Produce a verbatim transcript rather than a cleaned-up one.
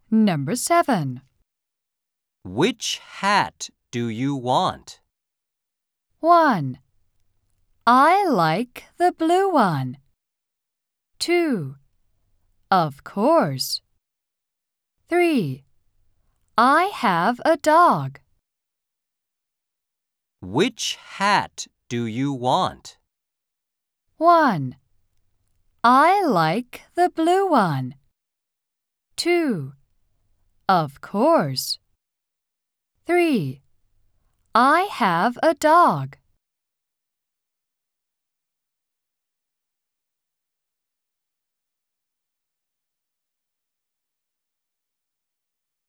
Number seven. Which hat do you want? one. I like the blue one. two. Of course. three. I have a dog. Which hat do you want? one. I like the blue one. two. Of course. three. I have a dog.